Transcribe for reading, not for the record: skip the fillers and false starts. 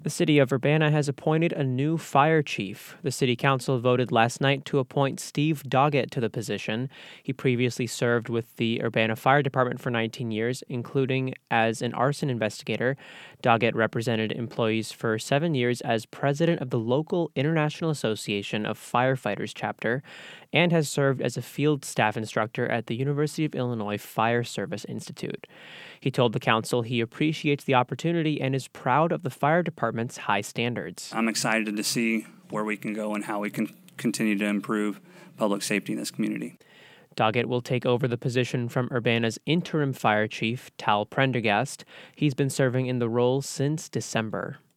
The city of Urbana has appointed a new fire chief. The city council voted last night to appoint Steve Doggett to the position. He previously served with the Urbana Fire Department for 19 years, including as an arson investigator. Doggett represented employees for 7 years as president of the local International Association of Firefighters chapter and has served as a field staff instructor at the University of Illinois Fire Service Institute. He told the council he appreciates the opportunity and is proud of the fire department's high standards. I'm excited to see where we can go and how we can continue to improve public safety in this community. Doggett will take over the position from Urbana's interim fire chief, Tal Prendergast. He's been serving in the role since December.